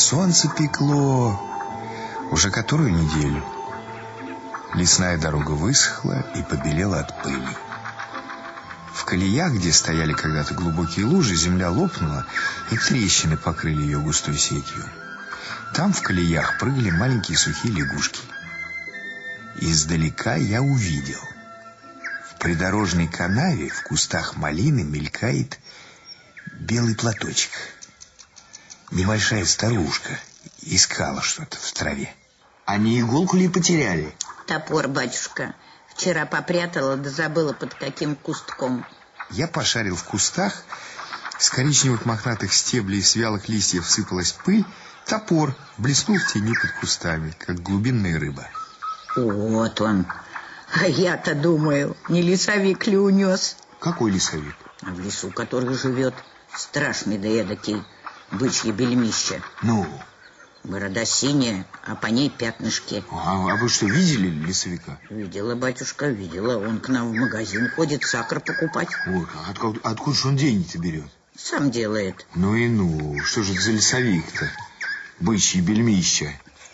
солнце пекло уже которую неделю. Лесная дорога высохла и побелела от пыли. В колеях, где стояли когда-то глубокие лужи, земля лопнула, и трещины покрыли ее густой сетью. Там в колеях прыгали маленькие сухие лягушки. Издалека я увидел. В придорожной канаве в кустах малины мелькает белый платочек. Небольшая старушка искала что-то в траве. А не иголку ли потеряли? Топор, батюшка. Вчера попрятала, да забыла под каким кустком. Я пошарил в кустах. С коричневых мохнатых стеблей и с вялых листьев сыпалась пыль. Топор блеснул в тени под кустами, как глубинная рыба. Вот он. А я-то думаю, не лесовик ли унес? Какой лесовик? В лесу, который живет. Страшный да эдакий. Бычье бельмище. Ну? Борода синяя, а по ней пятнышки. А вы что, видели лесовика? Видела, батюшка, видела. Он к нам в магазин ходит сахар покупать. Ой, откуда же он деньги-то берет? Сам делает. Ну и ну, что же это за лесовик-то? Бычье бельмище.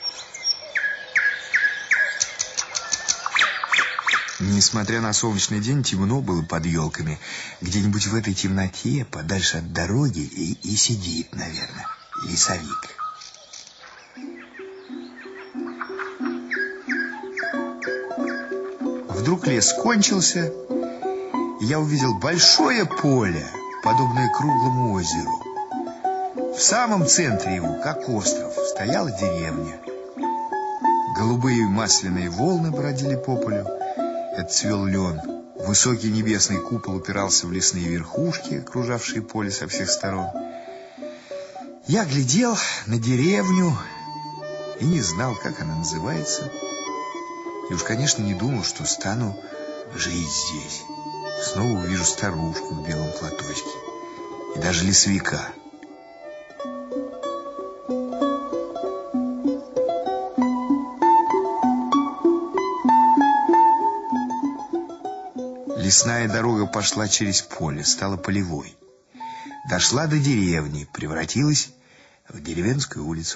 Несмотря на солнечный день, темно было под елками. Где-нибудь в этой темноте, подальше от дороги, и сидит, наверное, лесовик. Вдруг лес кончился, и я увидел большое поле, подобное круглому озеру. В самом центре его, как остров, стояла деревня. Голубые масляные волны бродили по полю. Это цвел лен. Высокий небесный купол упирался в лесные верхушки, окружавшие поле со всех сторон. Я глядел на деревню и не знал, как она называется. И уж, конечно, не думал, что стану жить здесь. Снова увижу старушку в белом платочке. И даже лесовика. Лесная дорога пошла через поле, стала полевой. Дошла до деревни, превратилась в деревенскую улицу.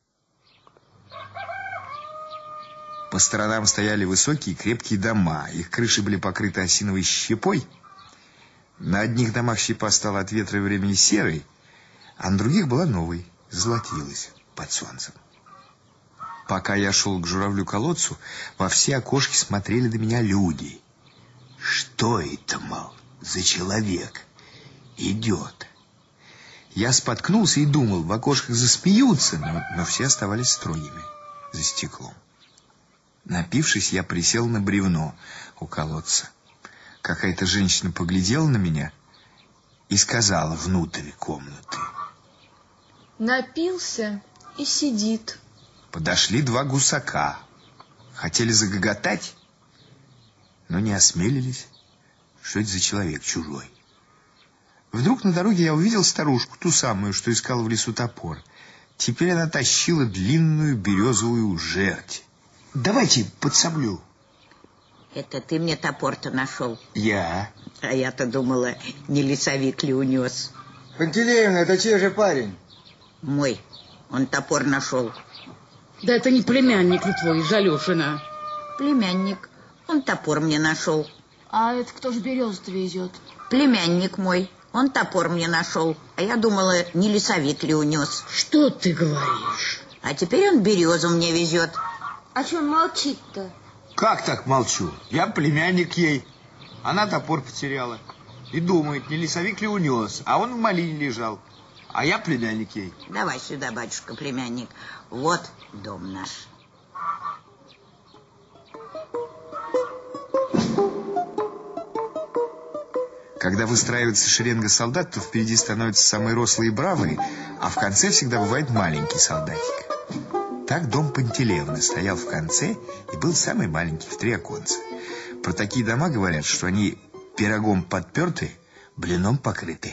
По сторонам стояли высокие крепкие дома. Их крыши были покрыты осиновой щепой. На одних домах щепа стала от ветра и времени серой, а на других была новой, золотилась под солнцем. Пока я шел к журавлю-колодцу, во все окошки смотрели на меня люди. Что это, мол, за человек идет? Я споткнулся и думал, в окошках засмеются, но все оставались строгими за стеклом. Напившись, я присел на бревно у колодца. Какая-то женщина поглядела на меня и сказала внутрь комнаты: напился и сидит. Подошли два гусака. Хотели загоготать, но не осмелились. Что это за человек чужой? Вдруг на дороге я увидел старушку, ту самую, что искала в лесу топор. Теперь она тащила длинную березовую жерть. Давайте подсоблю. Это ты мне топор-то нашел? Я. А я-то думала, не лесовик ли унес. Пантелеевна, это чей же парень? Мой. Он топор нашел. Да это не племянник ли твой из Алешина? Племянник. Он топор мне нашел. А это кто ж березу-то везет? Племянник мой. Он топор мне нашел. А я думала, не лесовик ли унес. Что ты говоришь? А теперь он березу мне везет. А что он молчит-то? Как так молчу? Я племянник ей. Она топор потеряла. И думает, не лесовик ли унес. А он в малине лежал. А я племянник ей. Давай сюда, батюшка, племянник. Вот дом наш. Когда выстраивается шеренга солдат, то впереди становятся самые рослые и бравые, а в конце всегда бывает маленький солдатик. Так дом Пантелеевны стоял в конце и был самый маленький, в 3 оконца. Про такие дома говорят, что они пирогом подперты, блином покрыты.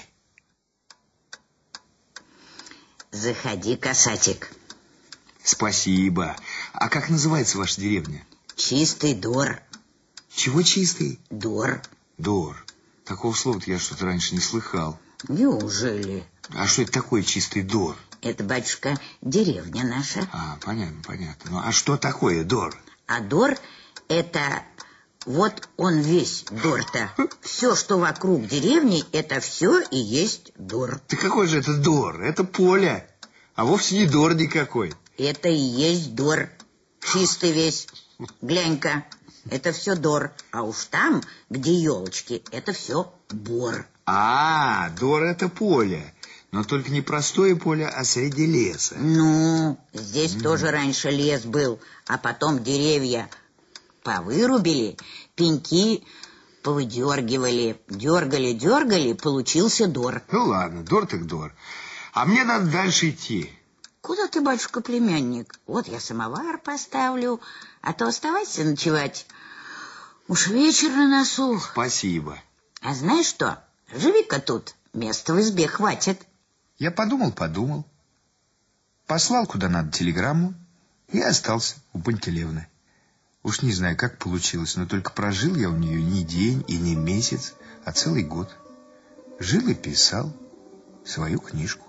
Заходи, касатик. Спасибо. А как называется ваша деревня? Чистый двор. Чего чистый? Двор. Двор. Такого слова-то я что-то раньше не слыхал. Неужели? А что это такое чистый двор? Это, батюшка, деревня наша. А, понятно, понятно. Ну, а что такое Дор? А Дор — это... Вот он весь Дор-то. Все, что вокруг деревни, это все и есть Дор. Да какой же это Дор? Это поле. А вовсе не Дор никакой. Это и есть Дор. Чистый весь. Глянь-ка, это все Дор. А уж там, где елочки, это все Бор. А, Дор это поле. Но только не простое поле, а среди леса. Ну, здесь тоже раньше лес был, а потом деревья повырубили, пеньки повыдергивали, дергали, получился Дор. Ну ладно, Дор так Дор. А мне надо дальше идти. Куда ты, батюшка, племянник? Вот я самовар поставлю, а то оставайся ночевать. Уж вечер на носу. Спасибо. А знаешь что? Живи-ка тут, места в избе хватит. Я подумал, послал куда надо телеграмму и остался у Пантелеевны. Уж не знаю, как получилось, но только прожил я у нее не день и не месяц, а целый год. Жил и писал свою книжку.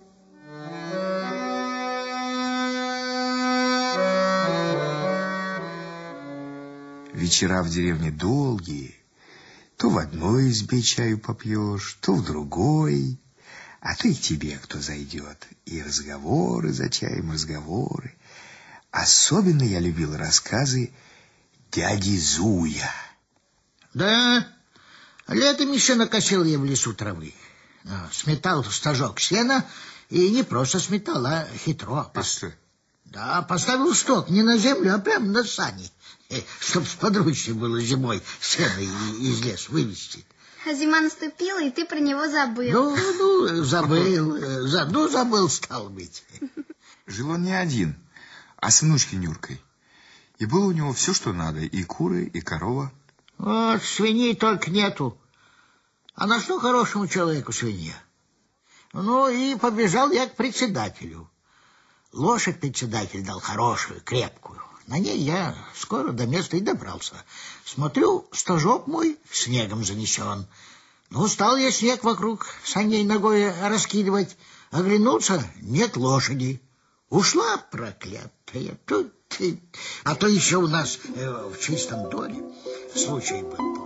Вечера в деревне долгие. То в одной избе чаю попьешь, то в другой. А то и к тебе кто зайдет. И разговоры за чаем, разговоры. Особенно я любил рассказы дяди Зуя. Да, летом еще накосил я в лесу травы. Сметал стожок сена, и не просто сметал, а хитро. А что? Да, поставил сток не на землю, а прямо на сани, чтоб сподручнее было зимой сено из леса вывезти. А зима наступила, и ты про него забыл. Забыл, стал быть. Жил он не один, а с внучкой Нюркой. И было у него все, что надо. И куры, и корова. Вот свиней только нету. А на что хорошему человеку свинья? Ну, и побежал я к председателю. Лошадь председатель дал хорошую, крепкую. На ней я скоро до места и добрался. Смотрю, стожок мой снегом занесен. Ну, стал я снег вокруг саней ногой раскидывать. Оглянулся, нет лошади. Ушла проклятая. А то еще у нас в Чистом Доре случай был.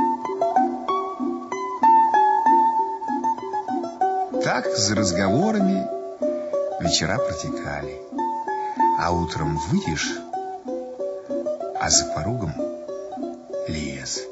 Так, за разговорами вечера протекали. А утром выйдешь, а за порогом лес.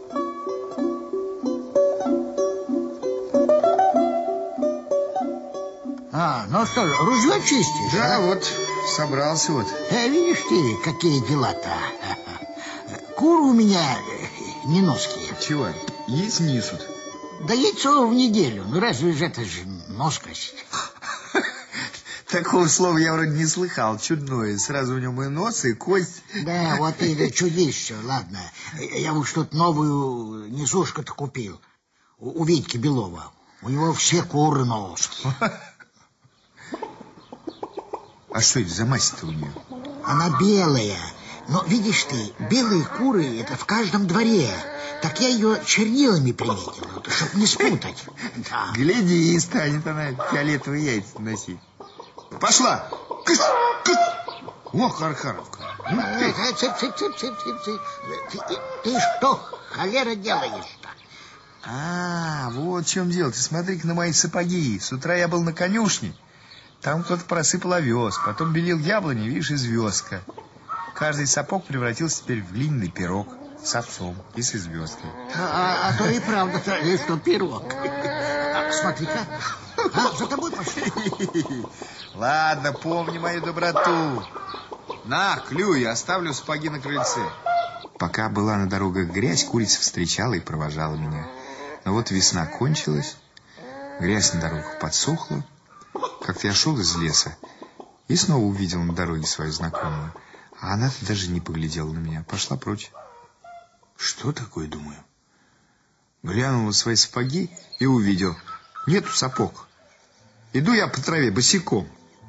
Ну что, ружье чистишь? Да, вот, собрался вот. Видишь ты, какие дела-то. Куры у меня неноские. Чего? Яиц несут? Да яйцо в неделю. Ну разве же это же носкость? Такого слова я вроде не слыхал. Чудное. Сразу в нем и нос, и кость. Да, вот и чудись все. Ладно. Я уж тут новую несушку-то купил. У Витьки Белова. У него все куры нос. А что это за мазь-то у нее? Она белая. Но, видишь ты, белые куры — это в каждом дворе. Так я ее чернилами приметил, чтоб не спутать. Да. Гляди, и станет она фиолетовые яйца носить. Пошла! О, Хархаровка. Ты что, холера, делаешь-то? Вот в чем дело. Ты смотри-ка на мои сапоги. С утра я был на конюшне. Там кто-то просыпал овес. Потом белил яблони, видишь, и звездка. Каждый сапог превратился теперь в глиняный пирог с овцом и с звездкой. А то и правда, что пирог. Смотри-ка. За тобой пошли. Ладно, помни мою доброту. На, клюй, оставлю сапоги на крыльце. Пока была на дорогах грязь, курица встречала и провожала меня. Но вот весна кончилась, грязь на дорогах подсохла. Как-то я шел из леса и снова увидел на дороге свою знакомую. А она-то даже не поглядела на меня, пошла прочь. Что такое, думаю? Глянул на свои сапоги и увидел. Нету сапог. Иду я по траве босиком.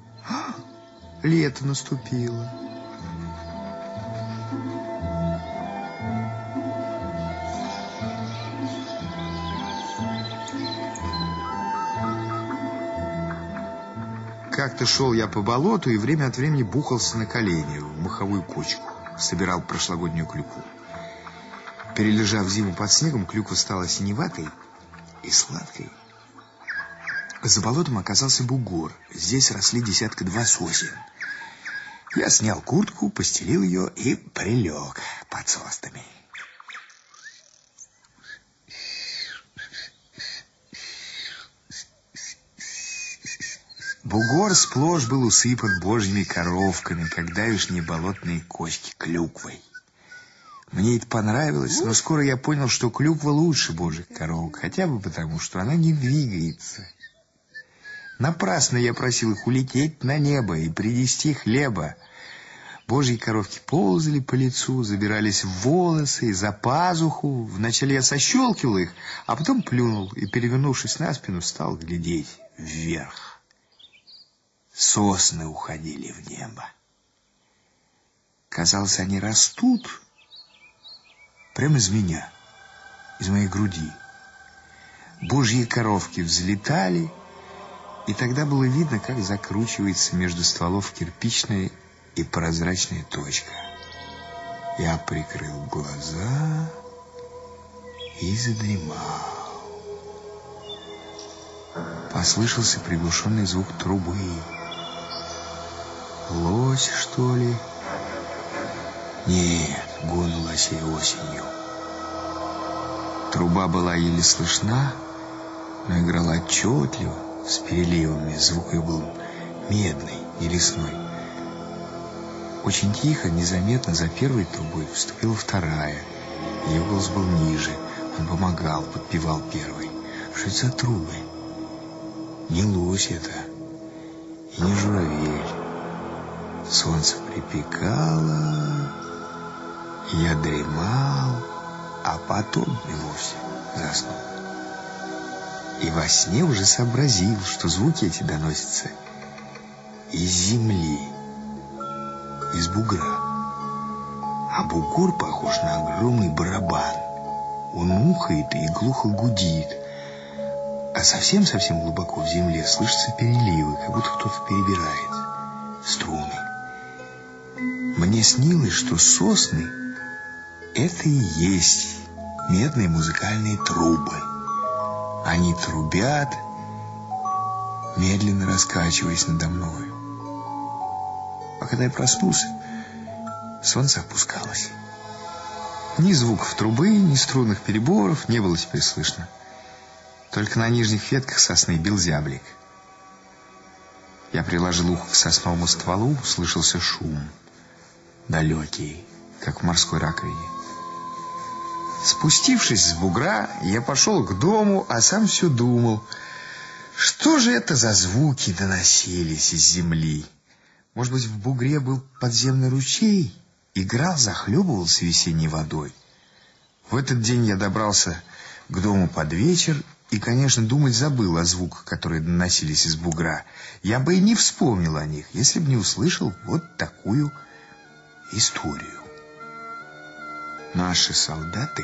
Лето наступило. как-то шел я по болоту и время от времени бухался на колени в маховую кочку. Собирал прошлогоднюю клюкву. Перележав зиму под снегом, клюква стала синеватой и сладкой. За болотом оказался бугор. Здесь росли 1-2 сосен. Я снял куртку, постелил ее и прилег под соснами. Бугор сплошь был усыпан божьими коровками, как давешние болотные кочки клюквой. Мне это понравилось, но скоро я понял, что клюква лучше божьих коровок, хотя бы потому, что она не двигается. Напрасно я просил их улететь на небо и принести хлеба. Божьи коровки ползали по лицу, забирались в волосы, за пазуху. Вначале я сощелкивал их, а потом плюнул и, перевернувшись на спину, стал глядеть вверх. Сосны уходили в небо. Казалось, они растут прямо из меня, из моей груди. Божьи коровки взлетали, и тогда было видно, как закручивается между стволов кирпичная и прозрачная точка. Я прикрыл глаза и задремал. Послышался приглушенный звук трубы. Лось, что ли? Нет, гон лосей осенью. Труба была еле слышна, но играла отчетливо, с переливами. Звук ее был медный и лесной. Очень тихо, незаметно за первой трубой вступила вторая. Ее голос был ниже. Он помогал, подпевал первой. Что это за трубы? Не лось это, и не журавель. Солнце припекало, я дремал, а потом и вовсе заснул. И во сне уже сообразил, что звуки эти доносятся из земли, из бугра. А бугор похож на огромный барабан. Он ухает и глухо гудит. А совсем-совсем глубоко в земле слышатся переливы, как будто кто-то перебирает струны. Мне снилось, что сосны — это и есть медные музыкальные трубы. Они трубят, медленно раскачиваясь надо мною. А когда я проснулся, солнце опускалось. Ни звуков трубы, ни струнных переборов не было теперь слышно. Только на нижних ветках сосны бил зяблик. Я приложил ухо к сосновому стволу, слышался шум. Далекий, как в морской раковине. Спустившись с бугра, я пошел к дому, а сам все думал, что же это за звуки доносились из земли. Может быть, в бугре был подземный ручей, играл, захлебывался весенней водой. В этот день я добрался к дому под вечер и, конечно, думать забыл о звуках, которые доносились из бугра. Я бы и не вспомнил о них, если бы не услышал вот такую историю. Наши солдаты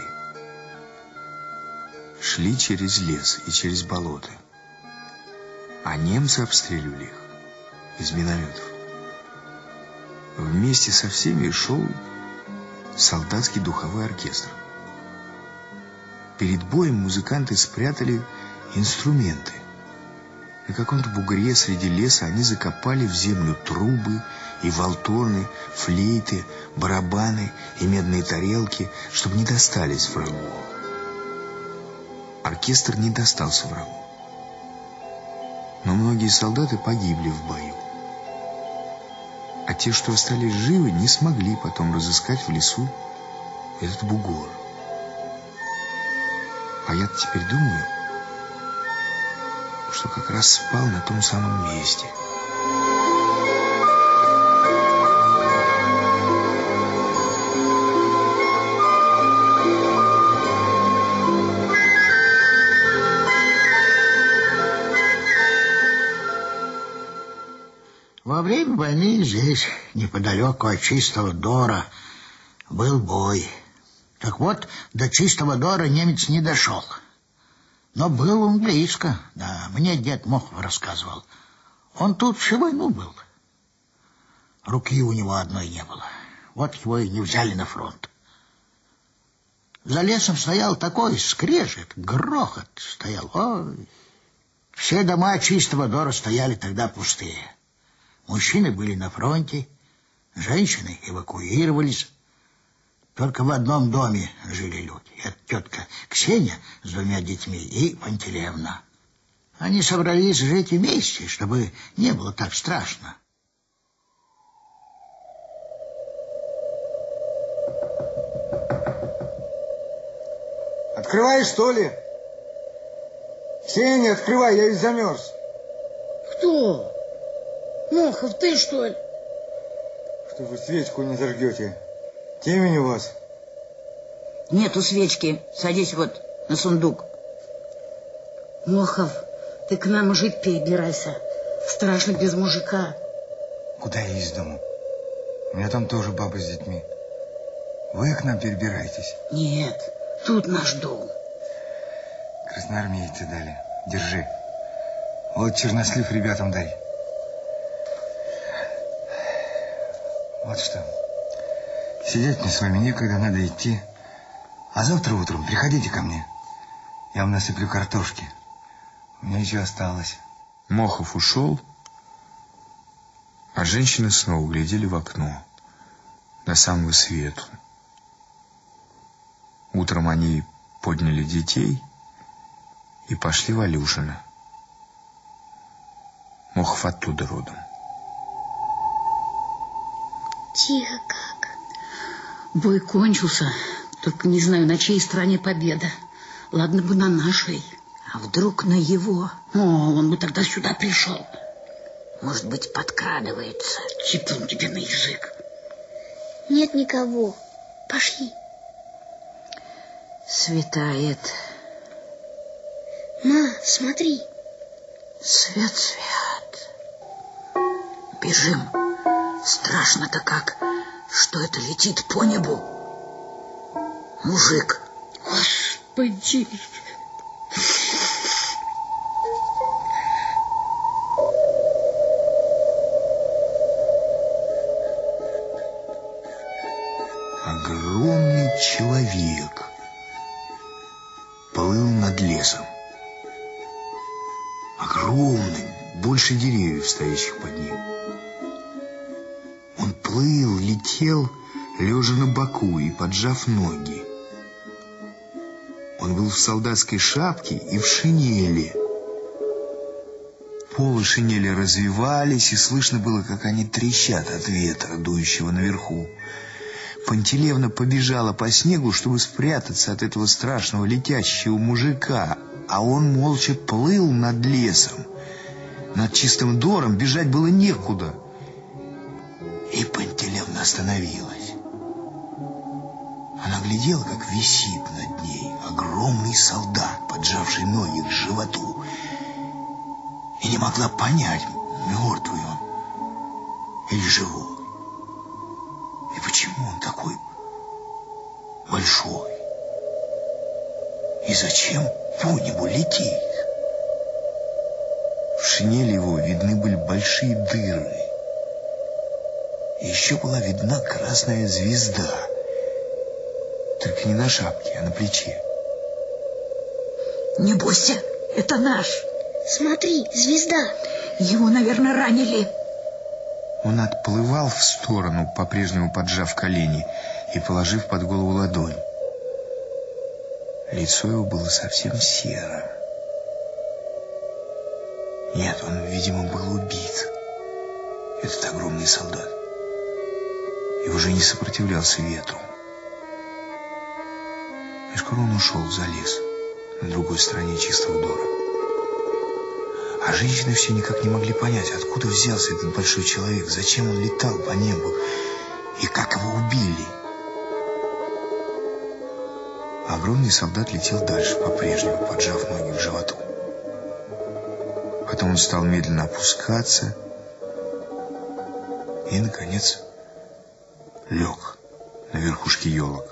шли через лес и через болото, а немцы обстреливали их из минометов. Вместе со всеми шел солдатский духовой оркестр. Перед боем музыканты спрятали инструменты. На каком-то бугре среди леса они закопали в землю трубы и валторны, флейты, барабаны и медные тарелки, чтобы не достались врагу. Оркестр не достался врагу. Но многие солдаты погибли в бою. А те, что остались живы, не смогли потом разыскать в лесу этот бугор. А я-то теперь думаю, что как раз спал на том самом месте. Во время войны здесь, неподалеку от Чистого Дора, был бой. Так вот, до Чистого Дора немец не дошел. Но был он близко, да, мне дед Мохов рассказывал. Он тут всю войну был. Руки у него одной не было. Вот его и не взяли на фронт. За лесом стоял такой скрежет, грохот стоял. Ой. Все дома чистого дора стояли тогда пустые. Мужчины были на фронте, женщины эвакуировались. Только в одном доме жили люди. Это тетка Ксения с 2 детьми и Пантелеевна. Они собрались жить вместе, чтобы не было так страшно. Открываешь, что ли? Ксения, открывай, я ведь замерз. Кто? Мохов, ты что ли? Что вы свечку не зажгете? Темень у вас. Нету свечки. Садись вот на сундук. Мохов, ты к нам жить перебирайся. Страшно без мужика. Куда я из дому? У меня там тоже баба с детьми. Вы к нам перебираетесь? Нет, тут наш дом. Красноармейцы дали. Держи. Вот чернослив ребятам дай. Вот что. Сидеть мне с вами некогда, надо идти. А завтра утром приходите ко мне. Я вам насыплю картошки. У меня еще осталось. Мохов ушел, а женщины снова глядели в окно до самого свету. Утром они подняли детей и пошли в Алюшино. Мохов оттуда родом. Тихо как. Бой кончился, только не знаю, на чьей стороне победа. Ладно бы на нашей. А вдруг на его? О, он бы тогда сюда пришел. Может быть, подкрадывается. Типун тебе на язык. Нет никого. Пошли. Светает. Ма, смотри. Свет, свет. Бежим. Страшно-то как, что это летит по небу. Мужик. Господи. Огромный человек плыл над лесом. Огромный, больше деревьев, стоящих под ним. Он плыл, летел, лежа на боку и поджав ноги. Он был в солдатской шапке и в шинели. Полы шинели развивались, и слышно было, как они трещат от ветра, дующего наверху. Пантелеевна побежала по снегу, чтобы спрятаться от этого страшного летящего мужика, а он молча плыл над лесом. Над чистым дором бежать было некуда. И Пантелеевна остановилась. Она глядела, как висит над ней огромный солдат, поджавший ноги к животу, и не могла понять, мертвый он или живой. И почему он такой большой? И зачем по небу летит? В шинели его видны были большие дыры. И еще была видна красная звезда. Только не на шапке, а на плече. Не бойся, это наш. Смотри, звезда. Его, наверное, ранили. Он отплывал в сторону, по-прежнему поджав колени и положив под голову ладонь. Лицо его было совсем серым. Нет, он, видимо, был убит. Этот огромный солдат. И уже не сопротивлялся ветру. И скоро он ушел за лес, на другой стороне чистого дора. А женщины все никак не могли понять, откуда взялся этот большой человек, зачем он летал по небу и как его убили. Огромный солдат летел дальше, по-прежнему, поджав ноги к животу. Потом он стал медленно опускаться и, наконец, лег на верхушке елок.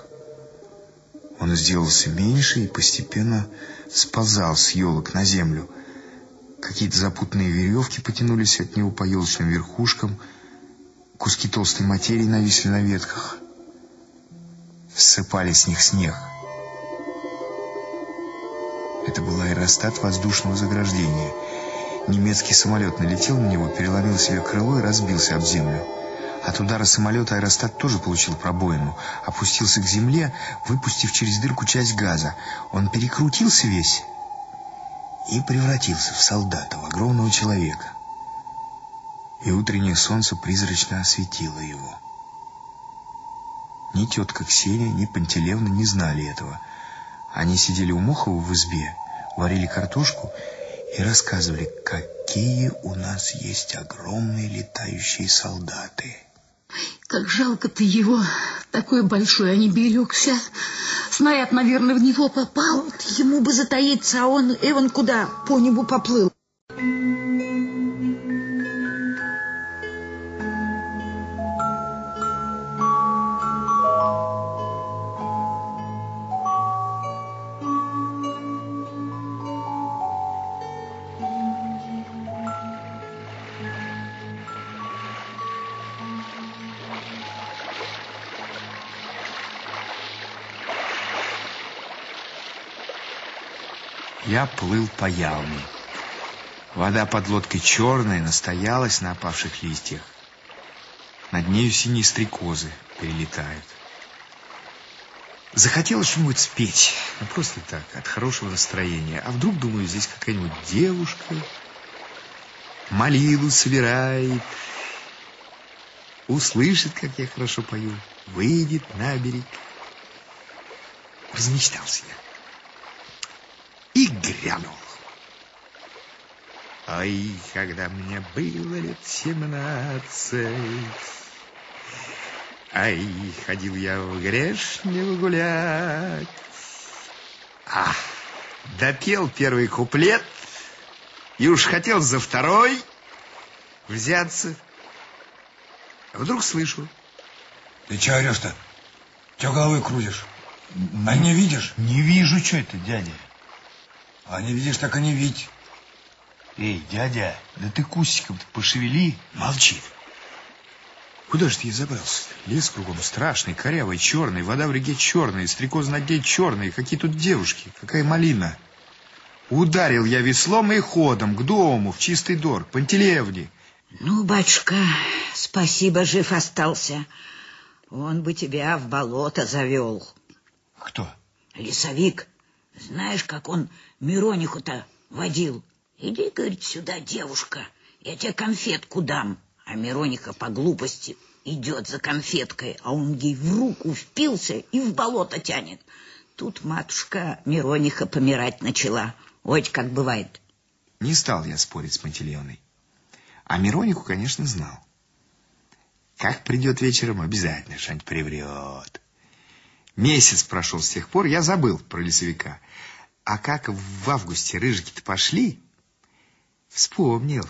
Он сделался меньше и постепенно сползал с елок на землю, Какие-то запутанные веревки потянулись от него по елочным верхушкам. Куски толстой материи нависли на ветках. Ссыпали с них снег. Это был аэростат воздушного заграждения. Немецкий самолет налетел на него, переломил себе крыло и разбился об землю. От удара самолета аэростат тоже получил пробоину. Опустился к земле, выпустив через дырку часть газа. Он перекрутился весь и превратился в солдата, в огромного человека. И утреннее солнце призрачно осветило его. Ни тетка Ксения, ни Пантелеевна не знали этого. Они сидели у Мохова в избе, варили картошку и рассказывали, какие у нас есть огромные летающие солдаты. Как жалко ты его, такой большой, а не берегся. Снаряд, наверное, в него попал. Вот ему бы затаиться, а он куда по небу поплыл. Я плыл по Ялме. Вода под лодкой черная, настоялась на опавших листьях. Над нею синие стрекозы перелетают. Захотелось что-нибудь спеть. Ну, просто так, от хорошего настроения. А вдруг, думаю, здесь какая-нибудь девушка молитву собирает, услышит, как я хорошо пою, выйдет на берег. Размечтался я. И грянул. Ой, когда мне было лет 17, ай, ходил я в Грешнево гулять. Допел первый куплет, и уж хотел за второй взяться. А вдруг слышу. Ты че орешь-то? Че головой крутишь? А не видишь? Не вижу, что это, дядя. А не видишь, так и не видь. Эй, дядя, да ты кустиком-то пошевели. Молчи. Куда же ты забрался? Лес кругом страшный, корявый, черный, вода в реке черная, стрекозы на дне черные. Какие тут девушки, какая малина. Ударил я веслом и ходом к дому, в чистый двор, к Пантелеевне. Ну, батюшка, спасибо, жив остался. Он бы тебя в болото завел. Кто? Лесовик. Знаешь, как он Мирониху-то водил? Иди, говорит, сюда, девушка, я тебе конфетку дам. А Мирониха по глупости идет за конфеткой, а он ей в руку впился и в болото тянет. Тут матушка Мирониха помирать начала. Вот как бывает. Не стал я спорить с Пантелеевной. А Мирониху, конечно, знал. Как придет вечером, обязательно что-нибудь приврет. Месяц прошел с тех пор, я забыл про лесовика. А как в августе рыжики-то пошли, вспомнил.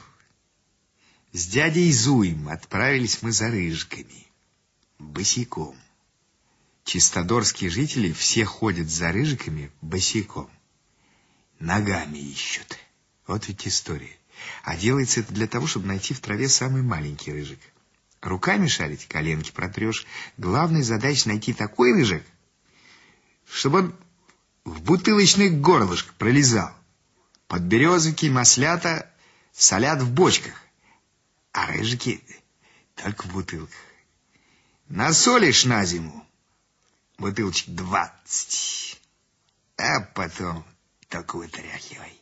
С дядей Зуем отправились мы за рыжиками. Босиком. Чистодорские жители все ходят за рыжиками босиком. Ногами ищут. Вот ведь история. А делается это для того, чтобы найти в траве самый маленький рыжик. Руками шарить, коленки протрешь. Главная задача найти такой рыжик, чтобы он в бутылочных горлышко пролезал. Подберезовики, маслята солят в бочках, а рыжики только в бутылках. Насолишь на зиму бутылочек 20, а потом только вытряхивай.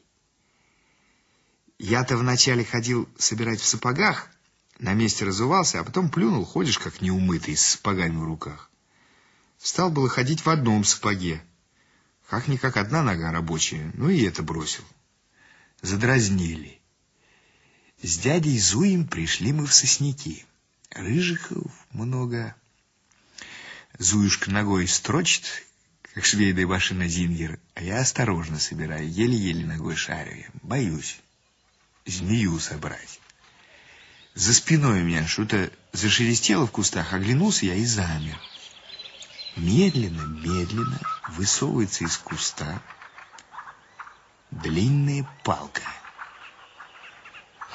Я-то вначале ходил собирать в сапогах, на месте разувался, а потом плюнул, ходишь как неумытый, с сапогами в руках. Стал было ходить в одном сапоге. Как-никак одна нога рабочая, ну и это бросил. Задразнили. С дядей Зуем пришли мы в сосняки. Рыжиков много. Зуюшка ногой строчит, как швейная машина Зингер, а я осторожно собираю, еле-еле ногой шарю. Боюсь змею собрать. За спиной у меня что-то зашелестело в кустах, оглянулся я и замер. Медленно, медленно высовывается из куста длинная палка.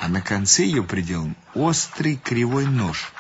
а на конце ее приделан острый кривой нож.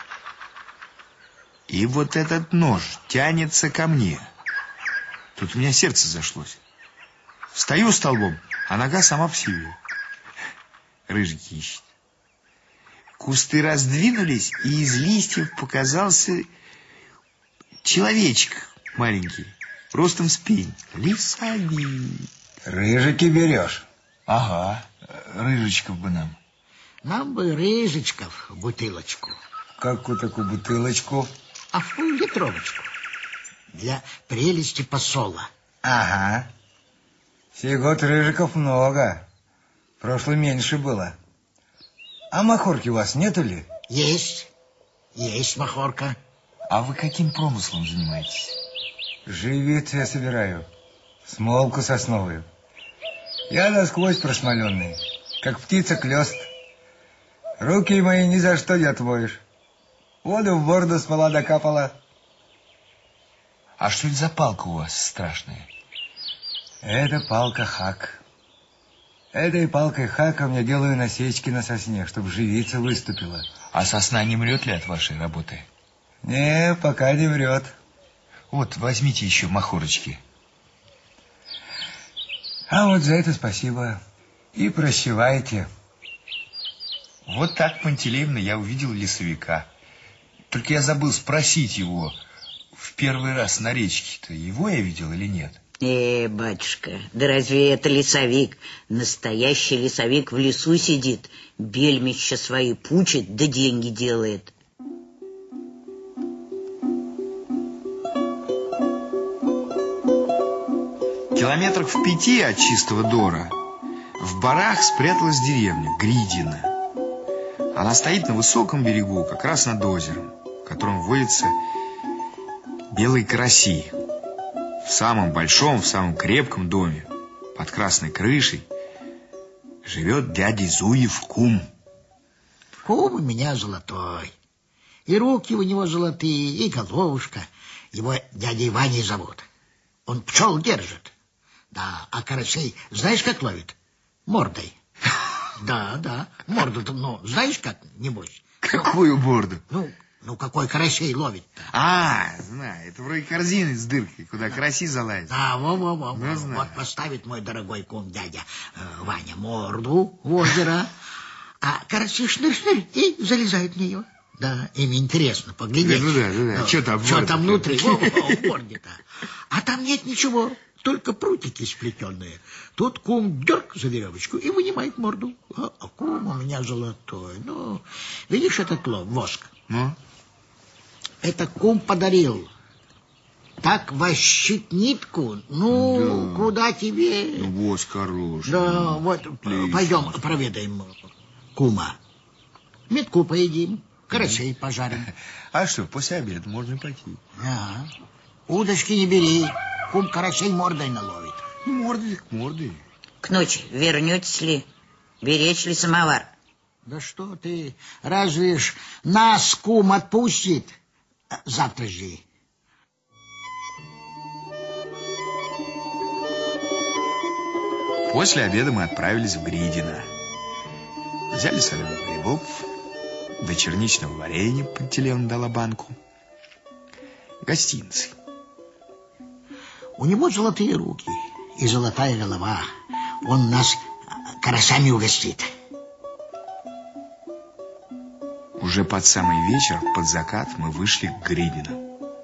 И вот этот нож тянется ко мне. Тут у меня сердце зашлось. Встаю столбом, а нога сама по себе. Рыжики ищет. Кусты раздвинулись, и из листьев показался человечек маленький, ростом с пень. Лисовик. Рыжики берешь? Ага, рыжечков бы нам. Нам бы рыжечков в бутылочку. Какую такую бутылочку? А в пол-литровочку. Для прелести посола. Ага. Сей год рыжиков много. Прошлый меньше было. А махорки у вас нету ли? Есть. Есть махорка. А вы каким промыслом занимаетесь? Живицу я собираю. Смолку сосновую. Я насквозь просмоленный, как птица клёст. Руки мои ни за что не отмоешь. Воду в бороду смола докапала. А что это за палка у вас страшная? Это палка хак. Этой палкой хаком я делаю насечки на сосне, чтобы живица выступила. А сосна не мрет ли от вашей работы? Не, пока не врет. Вот, возьмите еще махорочки. А вот за это спасибо. И прощевайте. Вот так, Пантелеевна, я увидел лесовика. Только я забыл спросить его в первый раз на речке-то, его я видел или нет? Батюшка, да разве это лесовик? Настоящий лесовик в лесу сидит, бельмища свои пучит, да деньги делает. Километрах в 5 от Чистого Дора в барах спряталась деревня Гридино. Она стоит на высоком берегу, как раз над озером, в котором водятся белые караси. В самом большом, в самом крепком доме, под красной крышей, живет дядя Зуев кум. Кум у меня золотой. И руки у него золотые, и головушка. Его дядей Ваней зовут. Он пчел держит. Да, а карасей знаешь, как ловит? Мордой. Да, морду-то, ну, знаешь как, небось? Какую морду? Ну, какой карасей ловит-то? Знаю, это вроде корзины с дыркой, куда караси залазят. Да, во. знаю. Вот поставит мой дорогой кум дядя Ваня морду в озеро, а караси шнырь-шнырь и залезают в нее. Да, им интересно поглядеть. Да. Что там внутри, в морде-то. А там нет ничего, только прутики сплетенные. Тут кум дерг за веревочку и вынимает морду. А кум у меня золотой. Ну, видишь этот воск? Ну? Это кум подарил. Так вощит нитку. Ну, да. Куда тебе? Ну, воск хороший. Да, вот, пойдем проведаем кума. Метку поедим, карасей пожарим. А что, после обеда можно пойти. Ага. Удочки не бери, кум карасей мордой наловит. Мордой. К ночи вернетесь ли? Беречь ли самовар? Да что ты, разве ж нас кум отпустит? Завтра жди. После обеда мы отправились в Гридино. Взяли соленых грибов, до черничного варенья Пантелеевна дала банку. Гостинцы. У него золотые руки и золотая голова. Он нас карасями угостит. Уже под самый вечер, под закат, мы вышли к Гридино.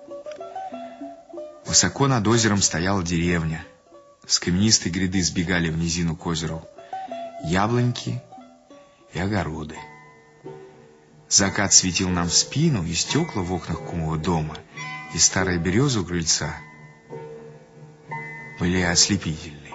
Высоко над озером стояла деревня. С каменистой гряды сбегали в низину к озеру яблоньки и огороды. Закат светил нам в спину, и стекла в окнах кумового дома, и старые березы у крыльца были ослепительны.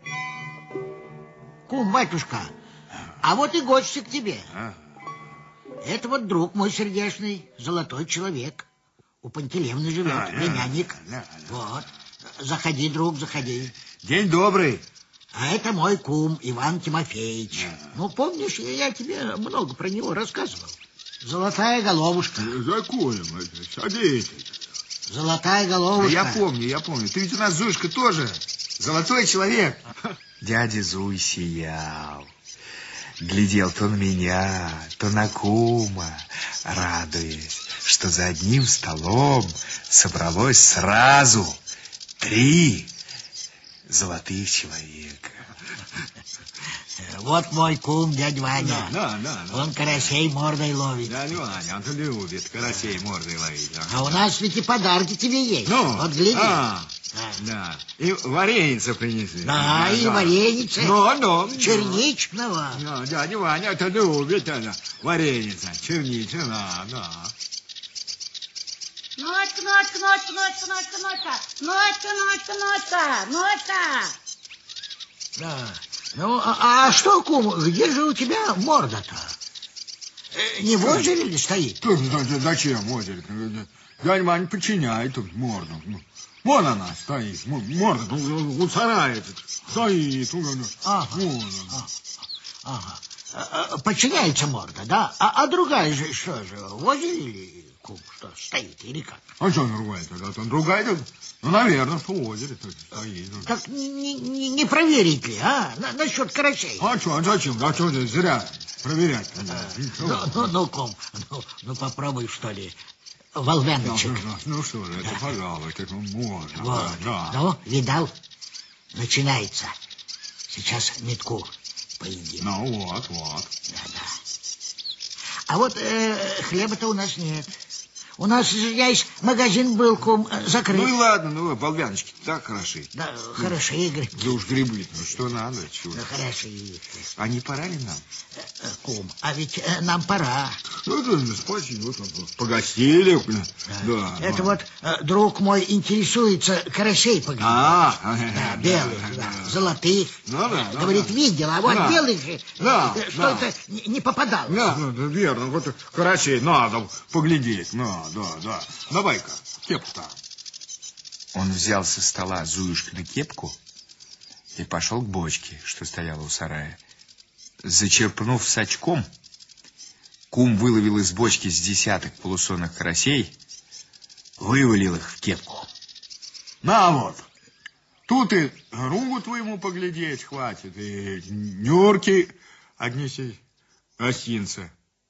Кум, батюшка, а вот и гости к тебе. Это вот друг мой сердечный, золотой человек. У Пантелеевны живет, племянник. Вот. Заходи, друг, заходи. День добрый. А это мой кум Иван Тимофеевич. Ну, помнишь, я тебе много про него рассказывал. Золотая головушка. Законим, садитесь. Золотая головушка. Я помню. Ты ведь у нас, Зуюшка, тоже золотой человек. Дядя Зуй сиял. Глядел то на меня, то на кума, радуясь, что за одним столом собралось сразу 3 золотых человека. Вот мой кум, дядя Ваня. Да. Он карасей мордой ловит. Дядя Ваня, он любит карасей мордой ловить. А у нас ведь и подарки тебе есть. Ну, вот гляди. Да. И вареница принесли. Да, и вареница. Ну. Черничного. Да, дядя Ваня это любит, это вареница, черничная, да. Ночка. Да. Ну, а что, кум, где же у тебя морда-то? Не в озере ли стоит? Зачем в озере? Дядя Ваня подчиняет тут морду. Вон она стоит, морда у сарая стоит. Подчиняется морда, да? А другая же что же, в озере или кум, что стоит, или как? А что другая-то? Другая-то, наверное, в озере стоит. Так не проверить ли, а? Насчет карасей. А что, зачем? А что зря проверять? Ну, кум, ну попробуй, что ли, волвяночек. Ну что же, это пожалуйста, это можно. Вот. Да. Ну, видал? Начинается. Сейчас метку поедим. Ну, вот. Да. А вот хлеба-то у нас нет. У нас, извиняюсь, магазин был, кум, закрыт. Ну и ладно, волвяночки так хороши. Да, хороши, грибки. Да уж грибы, ну что надо, чего. Да, хороши. А не пора ли нам? Кум, а ведь нам пора. Ну, да, спасибо, погостили. Да. Это вот друг мой интересуется, карасей погиб. Да, белых, да, золотых. Говорит, видел, а вот белых же что-то не попадалось. Да, верно, вот карасей надо поглядеть. Да. Давай-ка, кепку-то. Он взял со стола Зуюшкину кепку и пошел к бочке, что стояла у сарая. Зачерпнув сачком, кум выловил из бочки с 10 полусонных карасей, вывалил их в кепку. На вот, тут и грубу твоему поглядеть хватит, и Нюрки отнеси гостинца.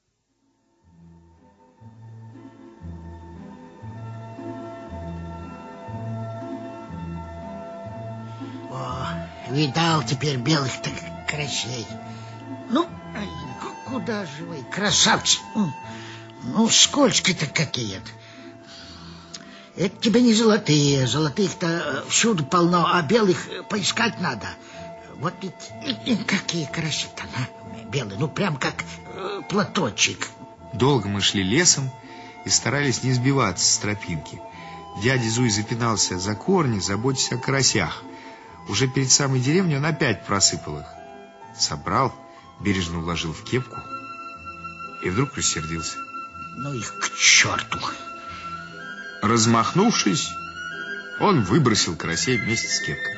Видал теперь белых-то карасей. Ну, куда же вы, красавцы? Ну, скользкие-то какие-то. Это тебе не золотые. Золотых-то всюду полно, а белых поискать надо. Вот ведь какие караси-то, белые, ну, прям как платочек. Долго мы шли лесом и старались не сбиваться с тропинки. Дядя Зуй запинался за корни, заботясь о карасях. Уже перед самой деревней он опять просыпал их. Собрал, бережно уложил в кепку и вдруг рассердился. Ну их к черту. Размахнувшись, он выбросил карасей вместе с кепкой.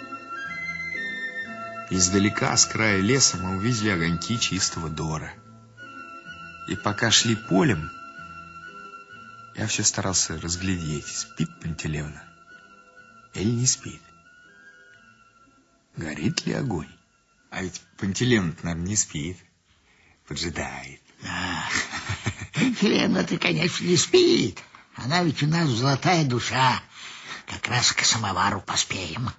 Издалека, с края леса, мы увидели огоньки чистого дора. И пока шли полем, я все старался разглядеть, спит Пантелеевна или не спит. Горит ли огонь? А ведь Пантелеевна, наверное, не спит. Поджидает. Пантелеевна-то, конечно, не спит. Она ведь у нас золотая душа. Как раз к самовару поспеем.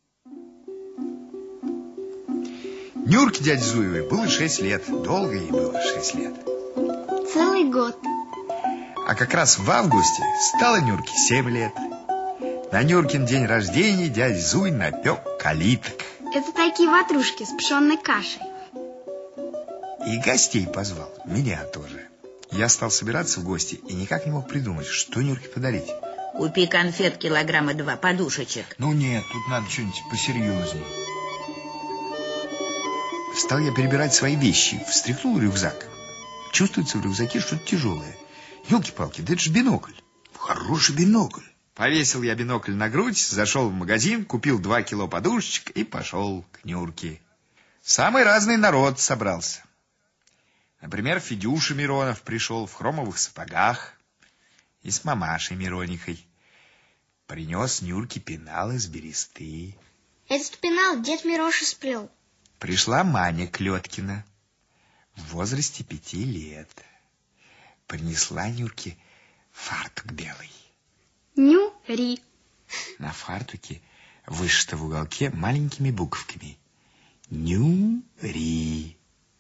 Нюрке дяде Зуевой было 6 лет. Долго ей было 6 лет. Целый год. А как раз в августе стало Нюрке 7 лет. На Нюркин день рождения дядя Зуй напек калиток. Это такие ватрушки с пшенной кашей. И гостей позвал, меня тоже. Я стал собираться в гости и никак не мог придумать, что Нюрке подарить. Купи конфет 2 килограмма подушечек. Ну нет, тут надо что-нибудь посерьезнее. Стал я перебирать свои вещи, встряхнул рюкзак. Чувствуется в рюкзаке что-то тяжелое. Ёлки-палки, да это же бинокль. Хороший бинокль. Повесил я бинокль на грудь, зашел в магазин, купил 2 кило подушечек и пошел к Нюрке. Самый разный народ собрался. Например, Федюша Миронов пришел в хромовых сапогах и с мамашей Миронихой. Принес Нюрке пенал из бересты. Этот пенал дед Мироша сплел. Пришла Маня Клеткина. в возрасте 5 лет. Принесла Нюрке фартук белый. Нюри. На фартуке вышито в уголке маленькими буквками Нюри.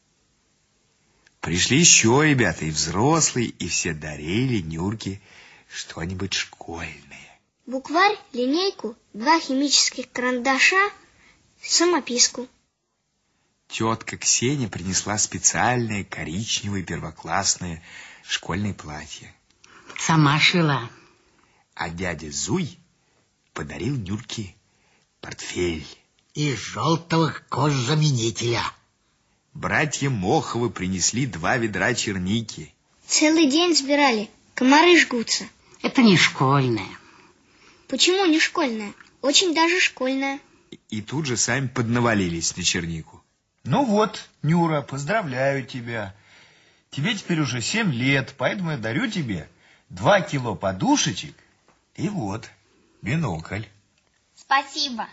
Пришли еще ребята, и взрослые, и все дарили Нюрке что-нибудь школьное. Букварь, линейку, 2 химических карандаша, самописку. Тетка Ксения принесла специальное коричневое первоклассное школьное платье. Сама шила. А дядя Зуй подарил Нюрке портфель. Из желтого кожзаменителя. Братья Моховы принесли 2 ведра черники. Целый день сбирали, комары жгутся. Это не школьная. Почему не школьная? Очень даже школьная. И тут же сами поднавалились на чернику. Ну вот, Нюра, поздравляю тебя. Тебе теперь уже 7 лет, поэтому я дарю тебе 2 кило подушечек и вот бинокль. Спасибо.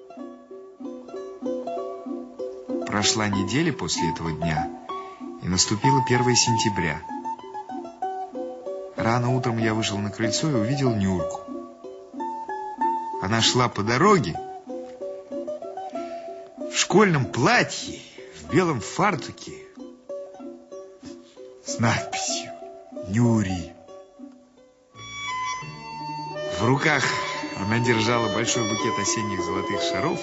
Прошла неделя после этого дня, и наступило 1 сентября. Рано утром я вышел на крыльцо и увидел Нюрку. Она шла по дороге в школьном платье, в белом фартуке с надписью «Нюри». В руках она держала большой букет осенних золотых шаров,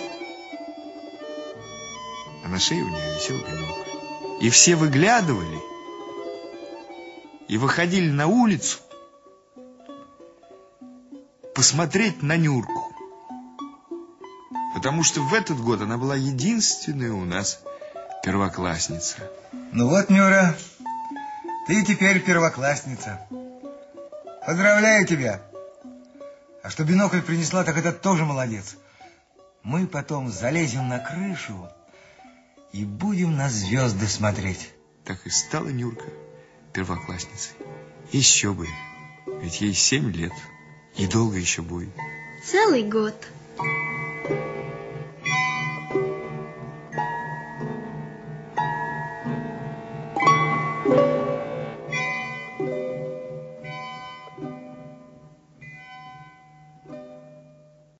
а на шее у нее висел бинокль. И все выглядывали и выходили на улицу посмотреть на Нюрку. Потому что в этот год она была единственная у нас первоклассница. Ну вот, Нюра, ты теперь первоклассница. Поздравляю тебя. А что бинокль принесла, так это тоже молодец. Мы потом залезем на крышу и будем на звезды смотреть. Так и стала Нюрка первоклассницей. Еще бы, ведь ей 7 лет. И долго еще будет. Целый год.